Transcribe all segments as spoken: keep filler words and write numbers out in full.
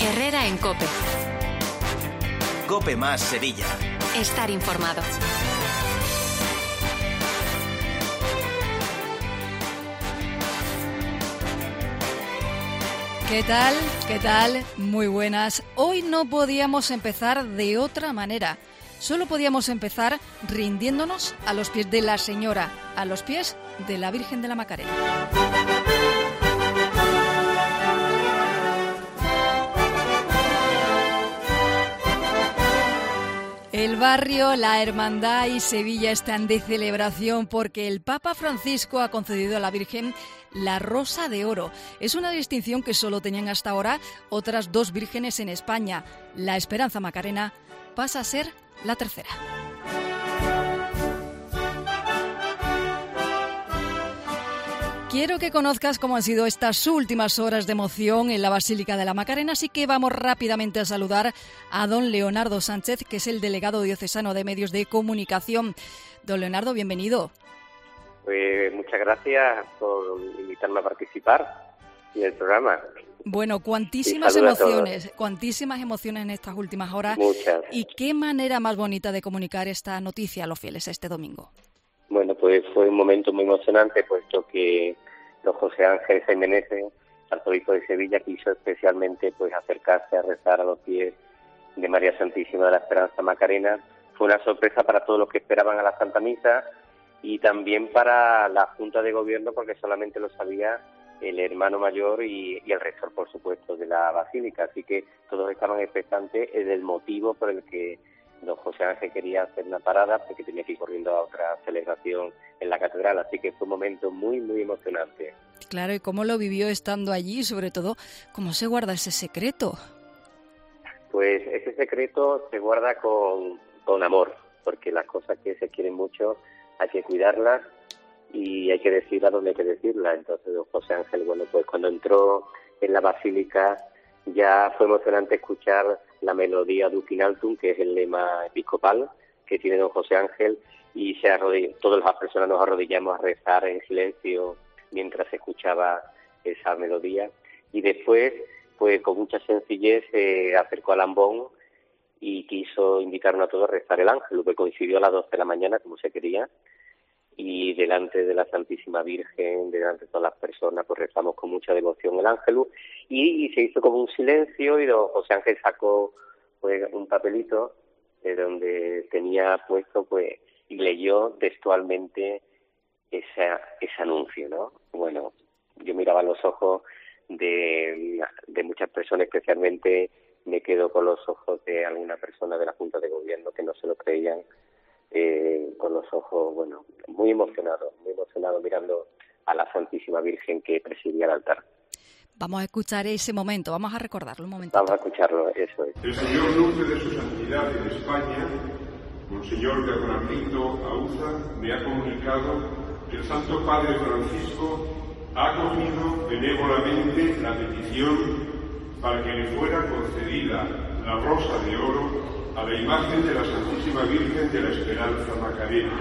Herrera en COPE. COPE más Sevilla. Estar informado. ¿Qué tal? ¿Qué tal? Muy buenas. Hoy no podíamos empezar de otra manera. Solo podíamos empezar rindiéndonos a los pies de la Señora, a los pies de la Virgen de la Macarena. El barrio, la hermandad y Sevilla están de celebración porque el Papa Francisco ha concedido a la Virgen la Rosa de Oro. Es una distinción que solo tenían hasta ahora otras dos vírgenes en España. La Esperanza Macarena pasa a ser la tercera. Quiero que conozcas cómo han sido estas últimas horas de emoción en la Basílica de la Macarena, así que vamos rápidamente a saludar a don Leonardo Sánchez, que es el delegado diocesano de Medios de Comunicación. Don Leonardo, bienvenido. Pues muchas gracias por invitarme a participar en el programa. Bueno, cuantísimas emociones, cuantísimas emociones en estas últimas horas. Muchas. ¿Y qué manera más bonita de comunicar esta noticia a los fieles este domingo? Bueno, pues fue un momento muy emocionante, puesto que don José Ángel Jiménez, arzobispo de Sevilla, quiso especialmente pues acercarse a rezar a los pies de María Santísima de la Esperanza Macarena. Fue una sorpresa para todos los que esperaban a la Santa Misa y también para la Junta de Gobierno, porque solamente lo sabía el hermano mayor y, y el rector, por supuesto, de la Basílica. Así que todos estaban expectantes del motivo por el que don José Ángel quería hacer una parada, porque tenía que ir corriendo a otra celebración en la catedral. Así que fue un momento muy, muy emocionante. Claro, ¿y cómo lo vivió estando allí? Y sobre todo, ¿cómo se guarda ese secreto? Pues ese secreto se guarda con, con amor, porque las cosas que se quieren mucho hay que cuidarlas y hay que decirlas donde hay que decirlas. Entonces don José Ángel, bueno, pues cuando entró en la Basílica ya fue emocionante escuchar la melodía Duc in altum, que es el lema episcopal que tiene don José Ángel, y se arrodilló, todas las personas nos arrodillamos a rezar en silencio mientras se escuchaba esa melodía. Y después, pues con mucha sencillez, se acercó al ambón y quiso invitarnos a todos a rezar el ángel, que coincidió a las doce de la mañana, como se quería, y delante de la Santísima Virgen, delante de todas las personas, pues rezamos con mucha devoción el ángelus, y, y se hizo como un silencio, y don José Ángel sacó pues un papelito de donde tenía puesto, pues, y leyó textualmente esa, ese anuncio, ¿no? Bueno, yo miraba los ojos de, de muchas personas, especialmente me quedo con los ojos de alguna persona de la Junta de Gobierno que no se lo creían, eh, con los ojos, bueno, muy emocionados, muy emocionados mirando a la Santísima Virgen que presidía el altar. Vamos a escuchar ese momento, vamos a recordarlo un momentito. Vamos a escucharlo, eso es. El señor Duque de su Santidad en España, Monseñor Bernardino Auza, me ha comunicado que el Santo Padre Francisco ha acogido benévolamente la petición para que le fuera concedida la Rosa de Oro a la imagen de la Santísima Virgen de la Esperanza Macarena.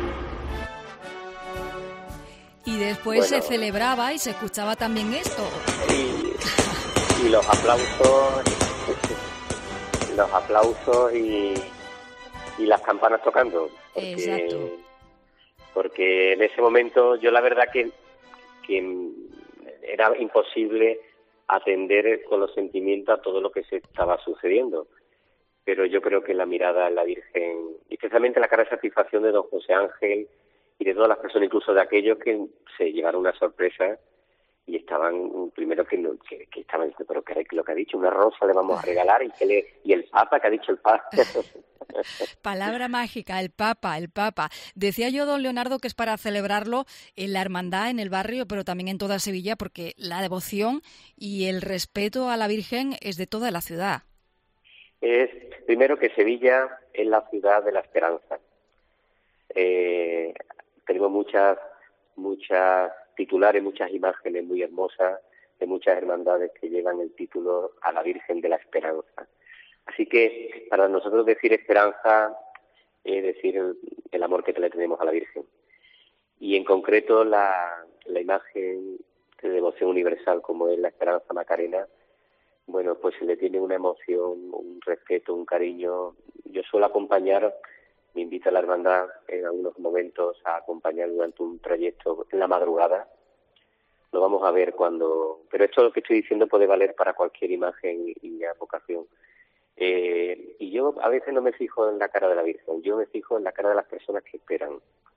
Y después Bueno, se celebraba y se escuchaba también esto. Y, y los aplausos, los aplausos y, y las campanas tocando. Porque, Exacto. Porque en ese momento yo la verdad que, que era imposible atender con los sentimientos a todo lo que se estaba sucediendo. Pero yo creo que la mirada en la Virgen, y especialmente la cara de satisfacción de don José Ángel y de todas las personas, incluso de aquellos que se llevaron una sorpresa y estaban, primero que, no, que, que estaban diciendo, pero que lo que ha dicho, una rosa le vamos a regalar, y que le, y el Papa, que ha dicho el Papa. Palabra mágica, el Papa, el Papa. Decía yo, don Leonardo, que es para celebrarlo en la hermandad, en el barrio, pero también en toda Sevilla, porque la devoción y el respeto a la Virgen es de toda la ciudad. Es, primero, que Sevilla es la ciudad de la esperanza. Eh, tenemos muchas, muchas titulares, muchas imágenes muy hermosas de muchas hermandades que llevan el título a la Virgen de la Esperanza. Así que para nosotros decir esperanza es decir el, el amor que le tenemos a la Virgen. Y en concreto la, la imagen de devoción universal como es la Esperanza Macarena, bueno, pues se le tiene una emoción, un respeto, un cariño. Yo suelo acompañar, me invita a la hermandad en algunos momentos a acompañar durante un trayecto en la madrugada. Lo vamos a ver cuando... Pero esto lo que estoy diciendo puede valer para cualquier imagen y vocación. Eh, y yo a veces no me fijo en la cara de la Virgen, yo me fijo en la cara de las personas que esperan.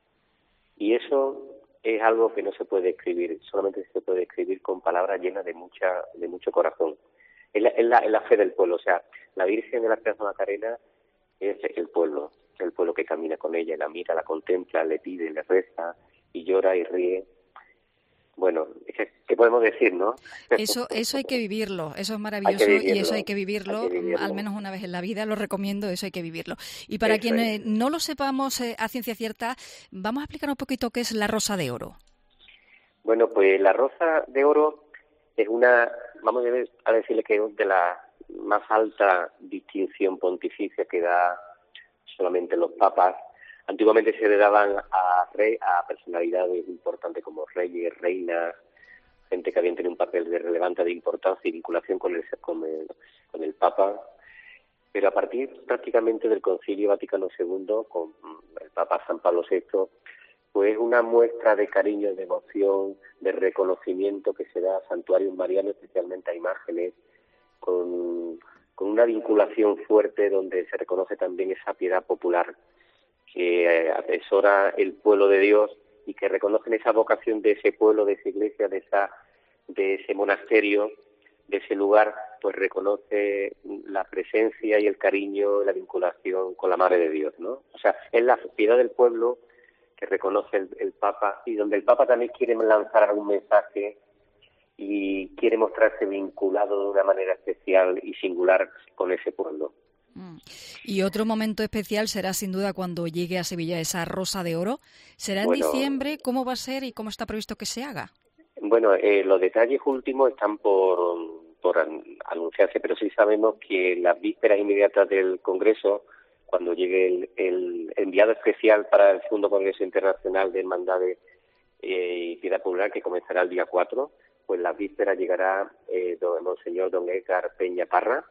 Y eso es algo que no se puede escribir, solamente se puede escribir con palabras llenas de mucha de mucho corazón. Es la, es la, es la fe del pueblo, o sea, la Virgen de la Esperanza Macarena es el pueblo, el pueblo que camina con ella, la mira, la contempla, le pide, le reza y llora y ríe. Bueno, ¿qué podemos decir, no? Eso eso hay que vivirlo, eso es maravilloso y eso hay que vivirlo, hay que vivirlo al menos una vez en la vida, lo recomiendo, eso hay que vivirlo. Y para eso quienes es. no lo sepamos eh, a ciencia cierta, vamos a explicar un poquito qué es la Rosa de Oro. Bueno, pues la Rosa de Oro es una, vamos a decirle que es de la más alta distinción pontificia que da solamente los papas. Antiguamente se le daban a rey, a personalidades importantes como reyes, reinas, gente que habían tenido un papel de relevante de importancia y vinculación con el, con el, con el Papa. Pero a partir prácticamente del Concilio Vaticano segundo, con el Papa San Pablo sexto, pues una muestra de cariño, de devoción, de reconocimiento que se da a santuarios marianos, especialmente a imágenes, con, con una vinculación fuerte donde se reconoce también esa piedad popular que atesora el pueblo de Dios y que reconocen esa vocación de ese pueblo, de esa iglesia, de esa de ese monasterio, de ese lugar, pues reconoce la presencia y el cariño, la vinculación con la Madre de Dios, ¿no? O sea, es la piedad del pueblo que reconoce el, el Papa y donde el Papa también quiere lanzar algún mensaje y quiere mostrarse vinculado de una manera especial y singular con ese pueblo. Y otro momento especial será sin duda cuando llegue a Sevilla esa Rosa de Oro. ¿Será en bueno, diciembre? ¿Cómo va a ser y cómo está previsto que se haga? Bueno, eh, los detalles últimos están por, por anunciarse, pero sí sabemos que las vísperas inmediatas del Congreso, cuando llegue el, el enviado especial para el segundo Congreso Internacional de Hermandades eh, y Piedad Popular, que comenzará el día cuatro, pues las vísperas llegará eh, don, el Monseñor Don Edgar Peña Parra,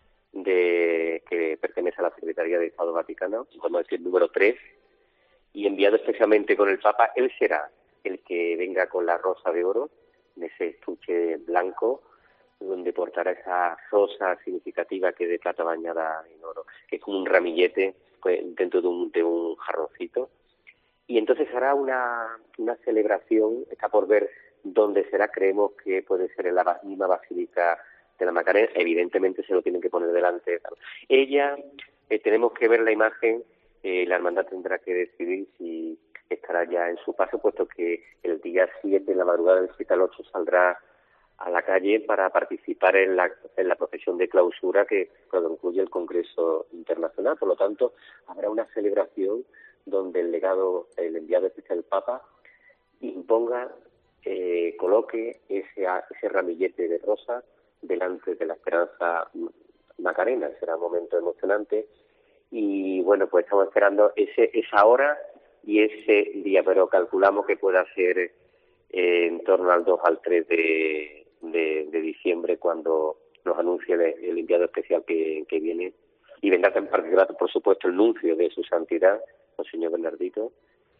de que pertenece a la Secretaría de Estado Vaticano, vamos a decir número tres, y enviado especialmente con el Papa. Él será el que venga con la Rosa de Oro, en ese estuche blanco, donde portará esa rosa significativa que es de plata bañada en oro, que es como un ramillete pues, dentro de un, de un jarroncito. Y entonces hará una, una celebración, está por ver dónde será, creemos que puede ser en la misma Basílica de la Macarena, evidentemente se lo tienen que poner delante. Ella, eh, tenemos que ver la imagen, eh, la hermandad tendrá que decidir si estará ya en su paso, puesto que el día siete, en la madrugada del siete al ocho, saldrá a la calle para participar en la, en la procesión de clausura que concluye el Congreso Internacional. Por lo tanto, habrá una celebración donde el legado, el enviado especial del Papa, imponga, eh, coloque ese, ese ramillete de rosa delante de la Esperanza Macarena. Será un momento emocionante y bueno, pues estamos esperando ese esa hora y ese día, pero calculamos que pueda ser eh, en torno al dos al tres de, de, de diciembre, cuando nos anuncie el, el enviado especial que, que viene, y vendrá en particular, por supuesto, el nuncio de su santidad, el señor Bernardito,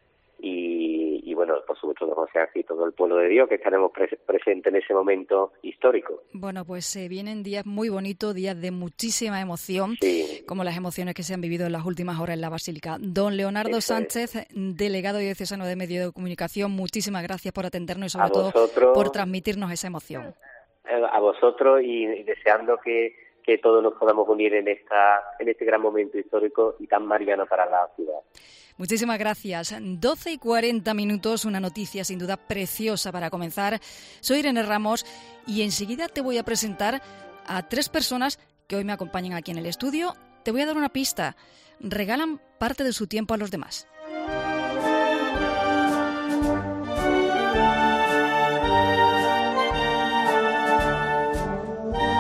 y, y bueno, por supuesto, don José Ángel y todo el pueblo de Dios, que estaremos pres- presentes en ese momento histórico. Bueno, pues se eh, vienen días muy bonitos, días de muchísima emoción, sí. como las emociones que se han vivido en las últimas horas en la Basílica. Don Leonardo Eso Sánchez, es. delegado diocesano de Medios de Comunicación, muchísimas gracias por atendernos y sobre a todo vosotros, por transmitirnos esa emoción. A vosotros y, y deseando que, que todos nos podamos unir en esta en este gran momento histórico y tan mariano para la ciudad. Muchísimas gracias. doce y cuarenta minutos, una noticia sin duda preciosa para comenzar. Soy Irene Ramos y enseguida te voy a presentar a tres personas que hoy me acompañan aquí en el estudio. Te voy a dar una pista. Regalan parte de su tiempo a los demás.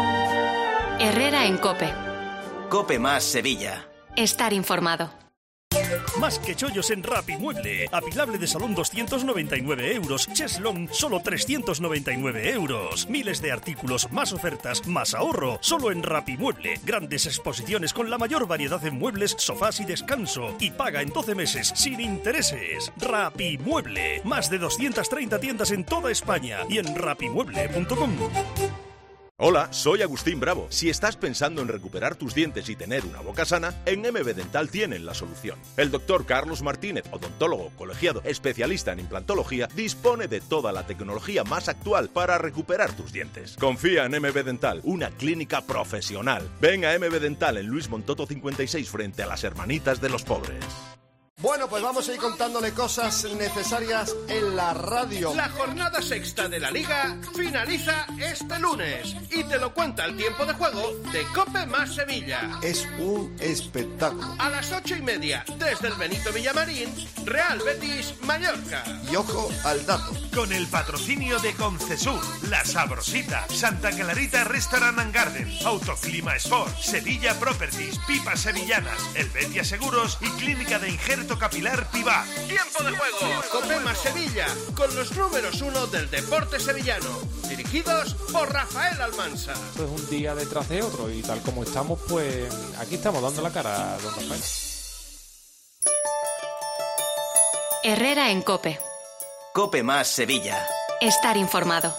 Herrera en COPE. COPE más Sevilla. Estar informado. Más que chollos en Rapimueble. Apilable de salón doscientos noventa y nueve euros. Cheslong solo trescientos noventa y nueve euros. Miles de artículos, más ofertas, más ahorro. Solo en Rapimueble. Grandes exposiciones con la mayor variedad de muebles, sofás y descanso. Y paga en doce meses sin intereses. Rapimueble. Más de doscientas treinta tiendas en toda España y en rapimueble punto com. Hola, soy Agustín Bravo. Si estás pensando en recuperar tus dientes y tener una boca sana, en M B Dental tienen la solución. El doctor Carlos Martínez, odontólogo colegiado especialista en implantología, dispone de toda la tecnología más actual para recuperar tus dientes. Confía en M B Dental, una clínica profesional. Ven a M B Dental en Luis Montoto cincuenta y seis frente a las Hermanitas de los Pobres. Bueno, pues vamos a ir contándole cosas necesarias en la radio. La jornada sexta de la Liga finaliza este lunes y te lo cuenta el tiempo de juego de COPE más Sevilla. Es un espectáculo. A las ocho y media, desde el Benito Villamarín, Real Betis Mallorca. Y ojo al dato. Con el patrocinio de Concesur, La Sabrosita, Santa Clarita Restaurant and Garden, Autoclima Sport, Sevilla Properties, Pipas Sevillanas, El Betia Seguros y Clínica de Injerto Capilar Pivar. Tiempo de juego. COPE más Sevilla, con los números uno del deporte sevillano, dirigidos por Rafael Almansa. Esto es un día detrás de otro y tal como estamos, pues aquí estamos dando la cara a don Rafael. Herrera en COPE. COPE más Sevilla. Estar informado.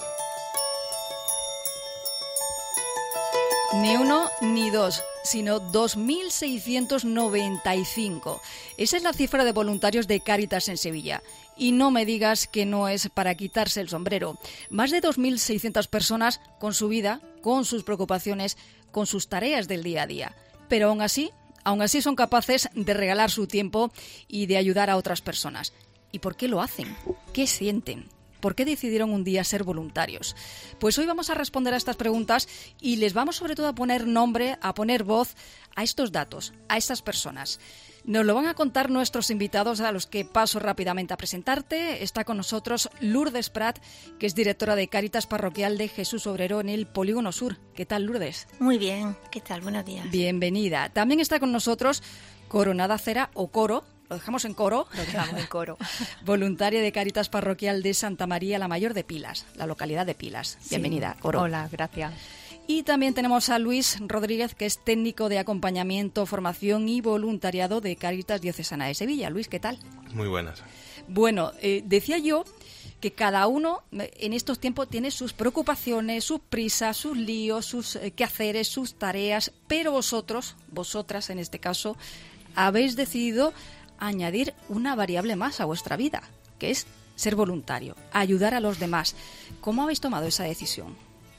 Ni uno ni dos, sino dos mil seiscientos noventa y cinco. Esa es la cifra de voluntarios de Cáritas en Sevilla. Y no me digas que no es para quitarse el sombrero. Más de dos mil seiscientas personas con su vida, con sus preocupaciones, con sus tareas del día a día. Pero aún así, aún así son capaces de regalar su tiempo y de ayudar a otras personas. ¿Y por qué lo hacen? ¿Qué sienten? ¿Por qué decidieron un día ser voluntarios? Pues hoy vamos a responder a estas preguntas y les vamos sobre todo a poner nombre, a poner voz a estos datos, a estas personas. Nos lo van a contar nuestros invitados, a los que paso rápidamente a presentarte. Está con nosotros Lourdes Prat, que es directora de Cáritas Parroquial de Jesús Obrero en el Polígono Sur. ¿Qué tal, Lourdes? Muy bien, ¿qué tal? Buenos días. Bienvenida. También está con nosotros Coronada Cera, o Coro, lo dejamos en Coro. Lo dejamos en Coro. Voluntaria de Cáritas Parroquial de Santa María la Mayor de Pilas, la localidad de Pilas. Bienvenida, sí. Coro. Hola, gracias. Y también tenemos a Luis Rodríguez, que es técnico de acompañamiento, formación y voluntariado de Cáritas Diocesana de Sevilla. Luis, ¿qué tal? Muy buenas. Bueno, eh, decía yo que cada uno en estos tiempos tiene sus preocupaciones, sus prisas, sus líos, sus eh, quehaceres, sus tareas, pero vosotros, vosotras en este caso, habéis decidido añadir una variable más a vuestra vida, que es ser voluntario, ayudar a los demás. ¿Cómo habéis tomado esa decisión?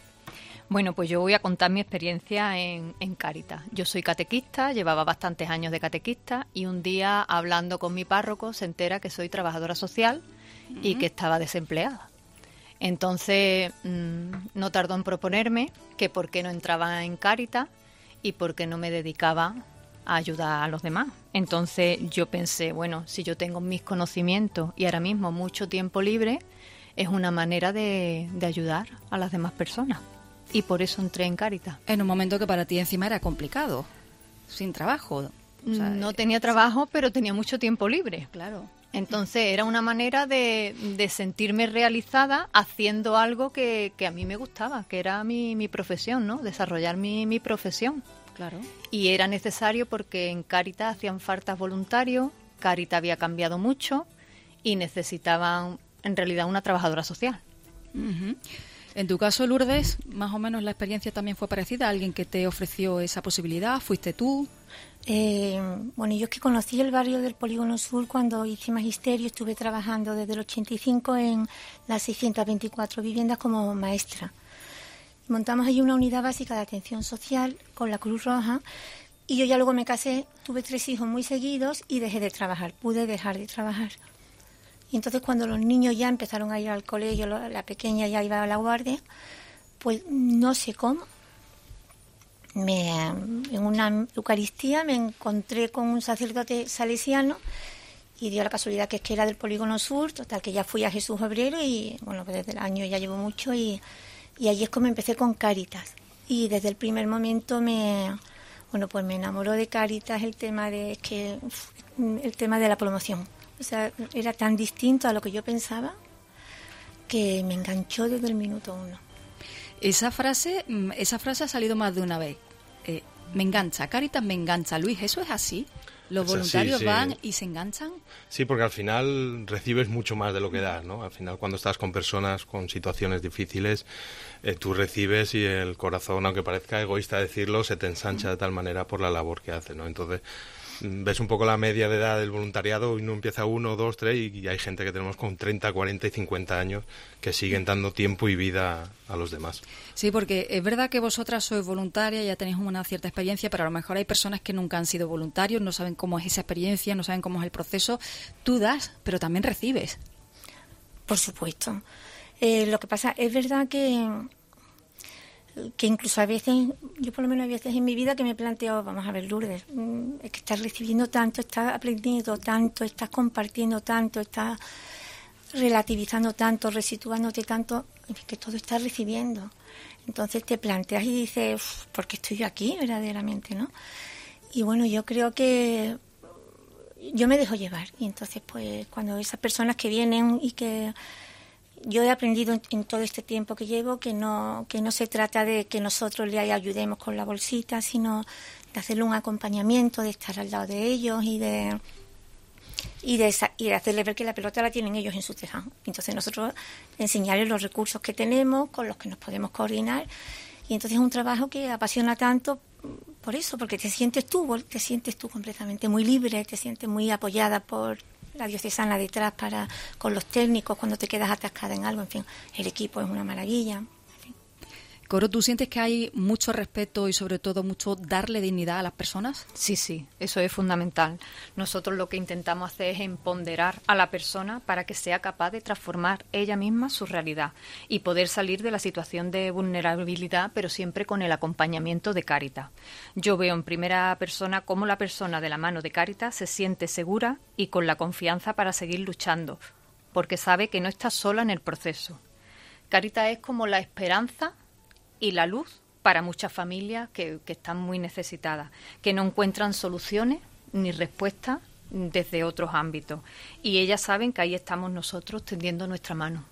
Bueno, pues yo voy a contar mi experiencia en, en Cáritas. Yo soy catequista, llevaba bastantes años de catequista y un día, hablando con mi párroco, se entera que soy trabajadora social uh-huh. y que estaba desempleada. Entonces, mmm, no tardó en proponerme que por qué no entraba en Cáritas y por qué no me dedicaba a ayudar a los demás. Entonces yo pensé, bueno, si yo tengo mis conocimientos y ahora mismo mucho tiempo libre, es una manera de, de ayudar a las demás personas. Y por eso entré en Cáritas. En un momento que para ti encima era complicado, sin trabajo. O sea, no tenía trabajo, pero tenía mucho tiempo libre. Claro. Entonces era una manera de, de sentirme realizada haciendo algo que, que a mí me gustaba, que era mi, mi profesión, ¿no? Desarrollar mi, mi profesión. Claro. Y era necesario porque en Cáritas hacían faltas voluntarios, Cáritas había cambiado mucho y necesitaban en realidad una trabajadora social. Uh-huh. En tu caso, Lourdes, más o menos la experiencia también fue parecida. ¿Alguien que te ofreció esa posibilidad? ¿Fuiste tú? Eh, bueno, yo es que conocí el barrio del Polígono Sur cuando hice magisterio. Estuve trabajando desde el ochenta y cinco en las seiscientas veinticuatro viviendas como maestra. Montamos allí una unidad básica de atención social con la Cruz Roja y yo ya luego me casé, tuve tres hijos muy seguidos y dejé de trabajar, pude dejar de trabajar. Y entonces cuando los niños ya empezaron a ir al colegio, la pequeña ya iba a la guardia, pues no sé cómo, me, en una Eucaristía me encontré con un sacerdote salesiano y dio la casualidad que es que era del Polígono Sur, total que ya fui a Jesús Obrero y bueno, pues desde el año ya llevo mucho y... Y allí es como empecé con Cáritas. Y desde el primer momento me, Bueno, pues me enamoró de Cáritas el tema de que el tema de la promoción. O sea, era tan distinto a lo que yo pensaba que me enganchó desde el minuto uno. Esa frase, esa frase ha salido más de una vez. Eh, me engancha, Cáritas me engancha. Luis, ¿eso es así? ¿Los voluntarios sí, sí. van y se enganchan? Sí, porque al final recibes mucho más de lo que das, ¿no? Al final, cuando estás con personas con situaciones difíciles, eh, tú recibes y el corazón, aunque parezca egoísta decirlo, se te ensancha de tal manera por la labor que hace, ¿no? Entonces, ves un poco la media de edad del voluntariado y uno empieza uno, dos, tres y hay gente que tenemos con treinta, cuarenta y cincuenta años que siguen dando tiempo y vida a los demás. Sí, porque es verdad que vosotras sois voluntarias, ya tenéis una cierta experiencia, pero a lo mejor hay personas que nunca han sido voluntarios, no saben cómo es esa experiencia, no saben cómo es el proceso. Tú das, pero también recibes. Por supuesto. Eh, lo que pasa, es verdad que que incluso a veces, yo por lo menos a veces en mi vida que me he planteado, vamos a ver, Lourdes, es que estás recibiendo tanto, estás aprendiendo tanto, estás compartiendo tanto, estás relativizando tanto, resituándote tanto, que todo estás recibiendo. Entonces te planteas y dices, ¿por qué estoy yo aquí verdaderamente, no? Y bueno, yo creo que yo me dejo llevar. Y entonces, pues, cuando esas personas que vienen y que yo he aprendido en, en todo este tiempo que llevo que no que no se trata de que nosotros le ayudemos con la bolsita, sino de hacerle un acompañamiento, de estar al lado de ellos y de y de, y de hacerles ver que la pelota la tienen ellos en su tejado. Entonces nosotros enseñarles los recursos que tenemos, con los que nos podemos coordinar, y entonces es un trabajo que apasiona tanto por eso, porque te sientes tú, te sientes tú completamente muy libre, te sientes muy apoyada por la diocesana detrás para con los técnicos cuando te quedas atascada en algo, en fin, el equipo es una maravilla. En fin. Coro, ¿tú sientes que hay mucho respeto y sobre todo mucho darle dignidad a las personas? Sí, sí, eso es fundamental. Nosotros lo que intentamos hacer es empoderar a la persona para que sea capaz de transformar ella misma su realidad y poder salir de la situación de vulnerabilidad, pero siempre con el acompañamiento de Cáritas. Yo veo en primera persona cómo la persona de la mano de Cáritas se siente segura y con la confianza para seguir luchando, porque sabe que no está sola en el proceso. Cáritas es como la esperanza y la luz para muchas familias que, que están muy necesitadas, que no encuentran soluciones ni respuestas desde otros ámbitos. Y ellas saben que ahí estamos nosotros tendiendo nuestra mano.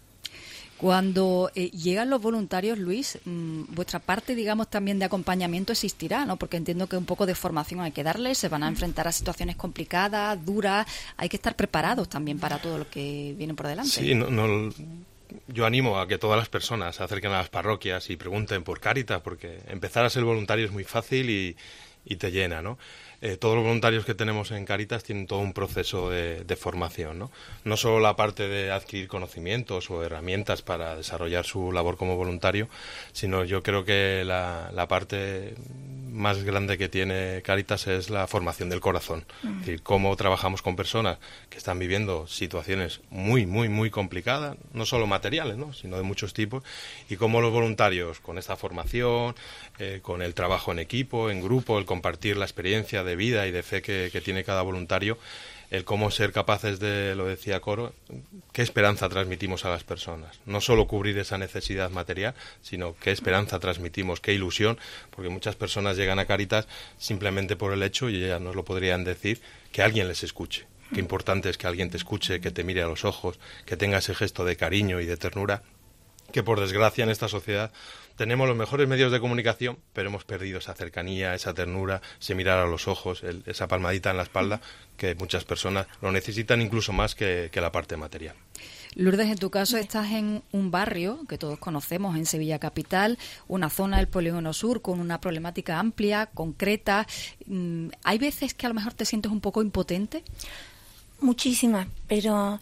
Cuando eh, llegan los voluntarios, Luis, mmm, vuestra parte, digamos, también de acompañamiento existirá, ¿no? Porque entiendo que un poco de formación hay que darles, se van a enfrentar a situaciones complicadas, duras, hay que estar preparados también para todo lo que viene por delante. Sí, no... no... Yo animo a que todas las personas se acerquen a las parroquias y pregunten por Cáritas, porque empezar a ser voluntario es muy fácil y, y te llena, ¿no? Eh, todos los voluntarios que tenemos en Cáritas tienen todo un proceso de, de formación, ¿no? No solo la parte de adquirir conocimientos o herramientas para desarrollar su labor como voluntario, sino yo creo que la, la parte más grande que tiene Cáritas es la formación del corazón. Mm. Es decir, cómo trabajamos con personas que están viviendo situaciones muy, muy, muy complicadas, no solo materiales, ¿no? Sino de muchos tipos, y cómo los voluntarios, con esta formación, eh, con el trabajo en equipo, en grupo, el compartir la experiencia de vida y de fe que, que tiene cada voluntario, el cómo ser capaces de, lo decía Coro, qué esperanza transmitimos a las personas. No solo cubrir esa necesidad material, sino qué esperanza transmitimos, qué ilusión, porque muchas personas llegan a Cáritas simplemente por el hecho, y ellas nos lo podrían decir, que alguien les escuche. Qué importante es que alguien te escuche, que te mire a los ojos, que tenga ese gesto de cariño y de ternura, que por desgracia en esta sociedad tenemos los mejores medios de comunicación, pero hemos perdido esa cercanía, esa ternura, ese mirar a los ojos, el, esa palmadita en la espalda, que muchas personas lo necesitan incluso más que, que la parte material. Lourdes, en tu caso estás en un barrio que todos conocemos en Sevilla Capital, una zona del Polígono Sur con una problemática amplia, concreta. ¿Hay veces que a lo mejor te sientes un poco impotente? Muchísimas, pero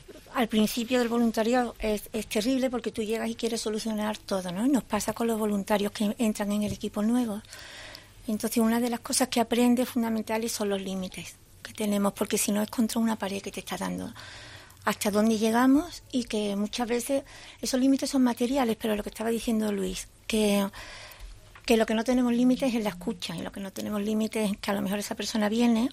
al principio del voluntariado es, es terrible porque tú llegas y quieres solucionar todo, ¿no? Nos pasa con los voluntarios que entran en el equipo nuevo. Entonces, una de las cosas que aprendes fundamentales son los límites que tenemos, porque si no es contra una pared que te está dando hasta dónde llegamos, y que muchas veces esos límites son materiales, pero lo que estaba diciendo Luis, que, que lo que no tenemos límites es la escucha, y lo que no tenemos límites es que a lo mejor esa persona viene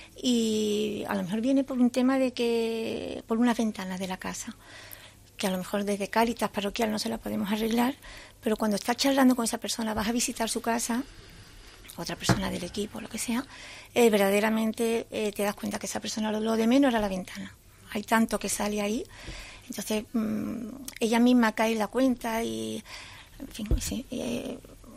y a lo mejor viene por un tema de que por unas ventanas de la casa, que a lo mejor desde Cáritas parroquial no se la podemos arreglar, pero cuando estás charlando con esa persona, vas a visitar su casa otra persona del equipo, lo que sea, eh, verdaderamente eh, te das cuenta que esa persona lo, lo de menos era la ventana. Hay tanto que sale ahí, entonces mmm, ella misma cae en la cuenta y, en fin, sí, eh,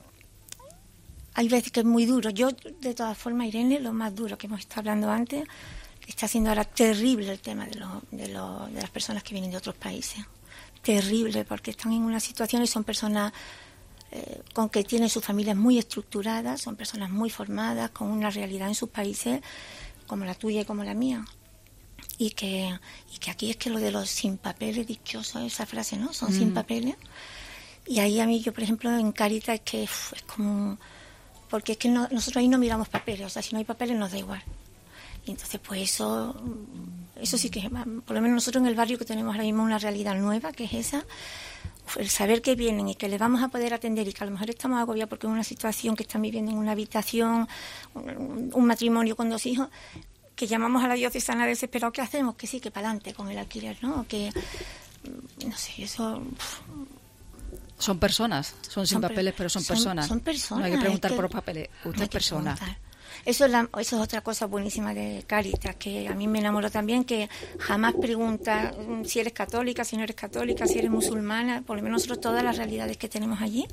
hay veces que es muy duro. Yo, de todas formas, Irene, lo más duro que hemos estado hablando antes, está siendo ahora terrible el tema de, lo, de, lo, de las personas que vienen de otros países. Terrible, porque están en una situación y son personas eh, con que tienen sus familias muy estructuradas, son personas muy formadas, con una realidad en sus países como la tuya y como la mía. Y que, y que aquí es que lo de los sin papeles, dichoso esa frase, ¿no? Son mm. sin papeles. Y ahí a mí, yo por ejemplo, en Cáritas es que uf, es como... Porque es que no, nosotros ahí no miramos papeles, o sea, si no hay papeles nos da igual. Y entonces, pues eso, eso sí que, por lo menos nosotros en el barrio que tenemos ahora mismo una realidad nueva, que es esa, el saber que vienen y que les vamos a poder atender y que a lo mejor estamos agobiados porque es una situación que están viviendo en una habitación, un, un matrimonio con dos hijos, que llamamos a la diocesana desesperado, ¿qué hacemos? Que sí, que para adelante con el alquiler, ¿no? Que, no sé, eso... Son personas, son sin son papeles, pero son, son personas. Son personas. No hay que preguntar es que por los papeles, usted es persona. Eso es, la, eso es otra cosa buenísima de Cáritas, que a mí me enamoró también, que jamás pregunta si eres católica, si no eres católica, si eres musulmana, por lo menos nosotros todas las realidades que tenemos allí,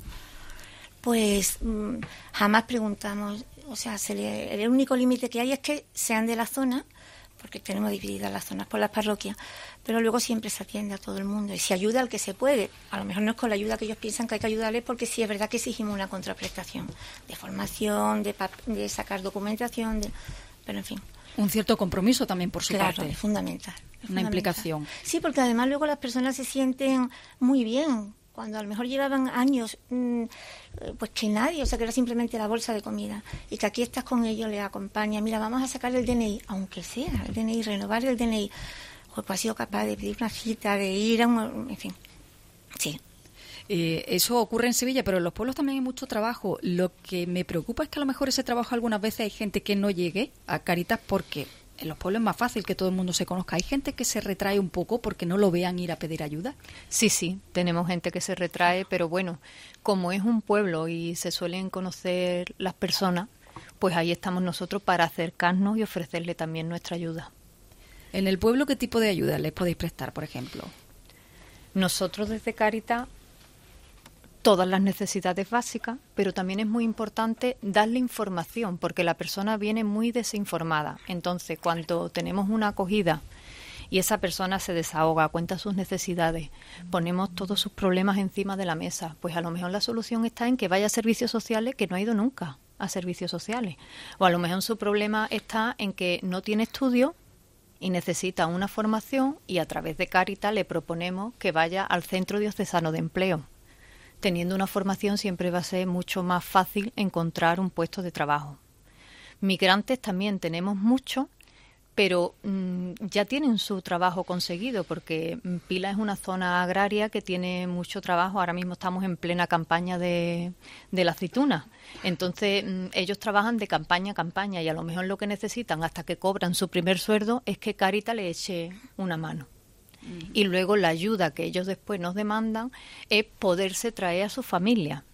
pues mmm, jamás preguntamos, o sea, se le, el único límite que hay es que sean de la zona, porque tenemos divididas las zonas por las parroquias, pero luego siempre se atiende a todo el mundo y se ayuda al que se puede. A lo mejor no es con la ayuda que ellos piensan que hay que ayudarles, porque sí es verdad que exigimos una contraprestación de formación, de, de sacar documentación, de, pero en fin. Un cierto compromiso también por su claro, parte. Es fundamental. Es una fundamental. Implicación. Sí, porque además luego las personas se sienten muy bien, cuando a lo mejor llevaban años, mmm, pues que nadie, o sea, que era simplemente la bolsa de comida, y que aquí estás con ellos, les acompaña, mira, vamos a sacar el D N I, aunque sea el D N I, renovar el D N I, pues, pues ha sido capaz de pedir una cita, de ir a un... en fin, sí. Eh, eso ocurre en Sevilla, pero en los pueblos también hay mucho trabajo. Lo que me preocupa es que a lo mejor ese trabajo algunas veces hay gente que no llegue a Cáritas porque... En los pueblos es más fácil que todo el mundo se conozca. ¿Hay gente que se retrae un poco porque no lo vean ir a pedir ayuda? Sí, sí, tenemos gente que se retrae, pero bueno, como es un pueblo y se suelen conocer las personas, pues ahí estamos nosotros para acercarnos y ofrecerle también nuestra ayuda. ¿En el pueblo qué tipo de ayuda les podéis prestar, por ejemplo? Nosotros desde Cáritas todas las necesidades básicas, pero también es muy importante darle información, porque la persona viene muy desinformada. Entonces, cuando tenemos una acogida y esa persona se desahoga, cuenta sus necesidades, ponemos todos sus problemas encima de la mesa, pues a lo mejor la solución está en que vaya a servicios sociales, que no ha ido nunca a servicios sociales. O a lo mejor su problema está en que no tiene estudio y necesita una formación, y a través de Cáritas le proponemos que vaya al Centro Diocesano de Empleo. Teniendo una formación siempre va a ser mucho más fácil encontrar un puesto de trabajo. Migrantes también tenemos muchos, pero mmm, ya tienen su trabajo conseguido, porque Pila es una zona agraria que tiene mucho trabajo. Ahora mismo estamos en plena campaña de, de la aceituna. Entonces mmm, ellos trabajan de campaña a campaña, y a lo mejor lo que necesitan hasta que cobran su primer sueldo es que Cáritas le eche una mano. Y luego la ayuda que ellos después nos demandan es poderse traer a su familia,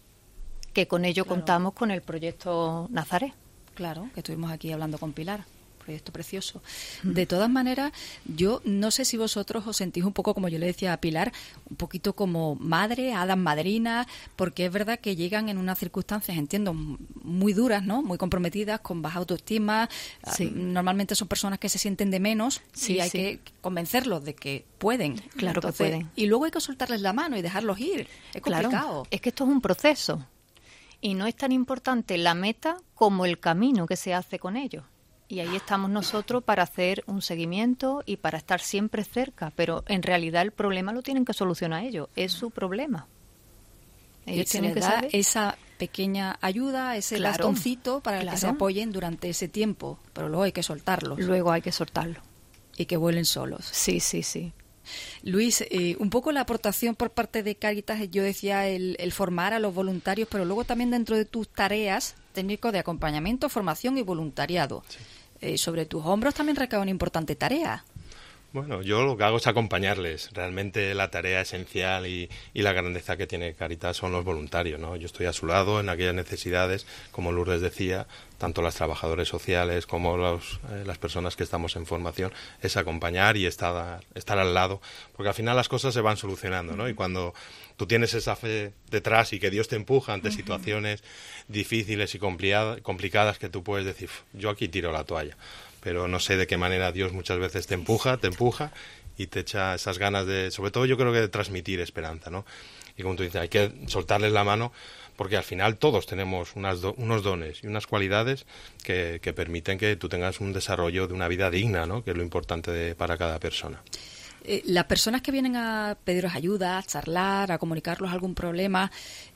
que con ello claro. Contamos con el proyecto Nazaret. Claro, que estuvimos aquí hablando con Pilar, proyecto precioso. De todas maneras, yo no sé si vosotros os sentís un poco, como yo le decía a Pilar, un poquito como madre, hadas madrinas, porque es verdad que llegan en unas circunstancias, entiendo, muy duras, ¿no? Muy comprometidas, con baja autoestima. Sí. Normalmente son personas que se sienten de menos, sí, y hay sí. que convencerlos de que pueden. Claro. Entonces, que pueden. Y luego hay que soltarles la mano y dejarlos ir. Es complicado. Claro. Es que esto es un proceso. Y no es tan importante la meta como el camino que se hace con ellos. Y ahí estamos nosotros para hacer un seguimiento y para estar siempre cerca. Pero en realidad el problema lo tienen que solucionar ellos. Es su problema. Ellos tienen que dar esa pequeña ayuda, ese claro, bastoncito para claro. que se apoyen durante ese tiempo. Pero luego hay que soltarlos. Luego hay que soltarlos. Y que vuelen solos. Sí, sí, sí. Luis, eh, un poco la aportación por parte de Cáritas, yo decía el, el formar a los voluntarios, pero luego también dentro de tus tareas técnicos de acompañamiento, formación y voluntariado. Sí. Eh, sobre tus hombros también recae una importante tarea. Bueno, yo lo que hago es acompañarles. Realmente la tarea esencial y, y la grandeza que tiene Cáritas son los voluntarios, ¿no? Yo estoy a su lado en aquellas necesidades, como Lourdes decía, tanto las trabajadoras sociales como los, eh, las personas que estamos en formación, es acompañar y estar, estar al lado, porque al final las cosas se van solucionando, ¿no? Y cuando tú tienes esa fe detrás y que Dios te empuja ante uh-huh. situaciones difíciles y complicadas que tú puedes decir, yo aquí tiro la toalla. Pero no sé de qué manera Dios muchas veces te empuja, te empuja y te echa esas ganas de, sobre todo yo creo que de transmitir esperanza, ¿no? Y como tú dices, hay que soltarles la mano porque al final todos tenemos unas do, unos dones y unas cualidades que, que permiten que tú tengas un desarrollo de una vida digna, ¿no? Que es lo importante de, para cada persona. Eh, las personas que vienen a pediros ayuda, a charlar, a comunicarlos algún problema,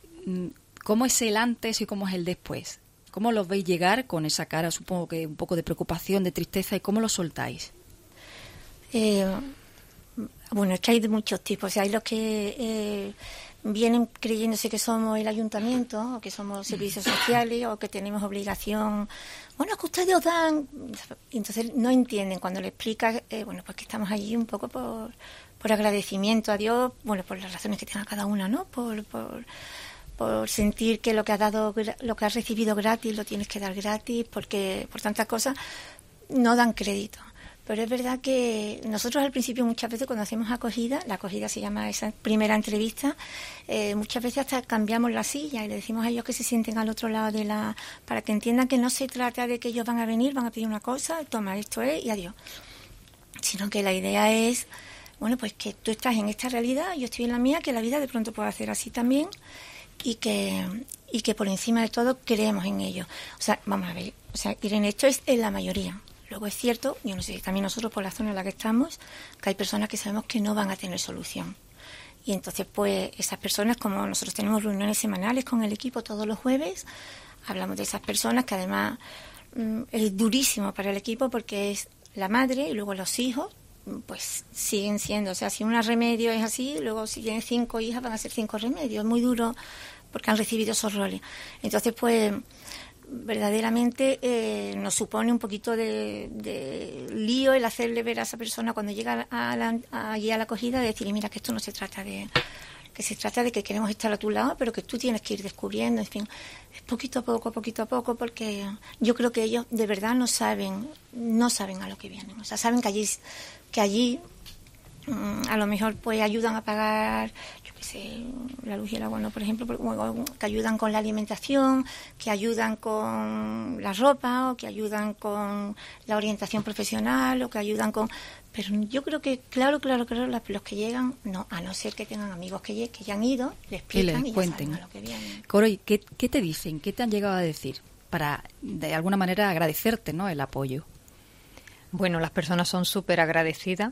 ¿cómo es el antes y cómo es el después? ¿Cómo los veis llegar con esa cara, supongo que un poco de preocupación, de tristeza, y cómo los soltáis? Eh, bueno, es que hay de muchos tipos. O sea, hay los que eh, vienen creyéndose que somos el ayuntamiento, o que somos servicios sociales, o que tenemos obligación. Bueno, es que ustedes os dan. Y entonces no entienden cuando le explicas, eh, bueno, pues que estamos allí un poco por, por agradecimiento a Dios, bueno, por las razones que tenga cada una, ¿no? Por. por por sentir que lo que has dado, lo que has recibido gratis lo tienes que dar gratis, porque por tantas cosas no dan crédito. Pero es verdad que nosotros al principio muchas veces cuando hacemos acogida, la acogida se llama esa primera entrevista, eh, muchas veces hasta cambiamos la silla y le decimos a ellos que se sienten al otro lado de la, para que entiendan que no se trata de que ellos van a venir, van a pedir una cosa, toma, esto es y adiós, sino que la idea es, bueno, pues que tú estás en esta realidad, yo estoy en la mía, que la vida de pronto puede hacer así también. Y que y que por encima de todo creemos en ello. O sea, vamos a ver, o sea, Irene, esto es en la mayoría. Luego es cierto, yo no sé, también nosotros por la zona en la que estamos, que hay personas que sabemos que no van a tener solución. Y entonces, pues, esas personas, como nosotros tenemos reuniones semanales con el equipo todos los jueves, hablamos de esas personas que además mmm, es durísimo para el equipo porque es la madre y luego los hijos, pues siguen siendo, o sea, si una remedio es así, luego si tienen cinco hijas van a ser cinco remedios, es muy duro porque han recibido esos roles. Entonces, pues, verdaderamente eh, nos supone un poquito de, de lío el hacerle ver a esa persona cuando llega a la, a, allí a la acogida, de decirle, mira, que esto no se trata de, que se trata de que queremos estar a tu lado, pero que tú tienes que ir descubriendo, en fin, es poquito a poco, poquito a poco, porque yo creo que ellos de verdad no saben, no saben a lo que vienen, o sea, saben que allí que allí mmm, a lo mejor pues ayudan a pagar, yo qué sé, la luz y el agua, ¿no? Por ejemplo, que ayudan con la alimentación, que ayudan con la ropa, o que ayudan con la orientación profesional, o que ayudan con... Pero yo creo que, claro, claro, claro, los que llegan, no, a no ser que tengan amigos que, que ya han ido, les explican y, les y ya saben a lo que vienen. Coro, ¿y qué, qué te dicen? ¿Qué te han llegado a decir? Para, de alguna manera, agradecerte, ¿no?, el apoyo. Bueno, las personas son súper agradecidas.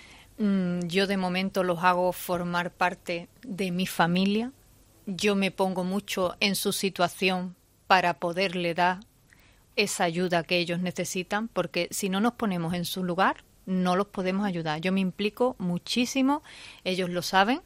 Mm, yo de momento los hago formar parte de mi familia. Yo me pongo mucho en su situación para poderle dar esa ayuda que ellos necesitan, porque si no nos ponemos en su lugar, no los podemos ayudar. Yo me implico muchísimo, ellos lo saben,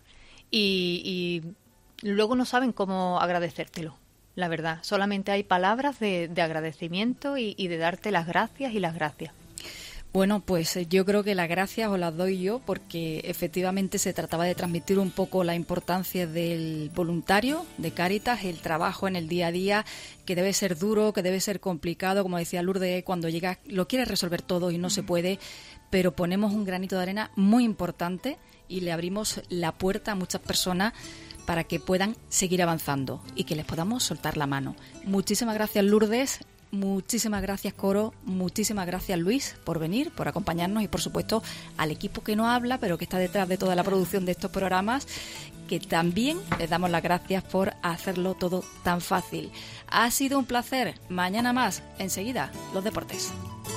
y, y luego no saben cómo agradecértelo, la verdad. Solamente hay palabras de, de agradecimiento y, y de darte las gracias y las gracias. Bueno, pues yo creo que las gracias os las doy yo, porque efectivamente se trataba de transmitir un poco la importancia del voluntario, de Cáritas, el trabajo en el día a día, que debe ser duro, que debe ser complicado, como decía Lourdes, cuando llega, lo quiere resolver todo y no se puede, pero ponemos un granito de arena muy importante y le abrimos la puerta a muchas personas para que puedan seguir avanzando y que les podamos soltar la mano. Muchísimas gracias, Lourdes. Muchísimas gracias, Coro, muchísimas gracias, Luis, por venir, por acompañarnos, y por supuesto al equipo que no habla pero que está detrás de toda la producción de estos programas, que también les damos las gracias por hacerlo todo tan fácil. Ha sido un placer. Mañana más, enseguida, los deportes.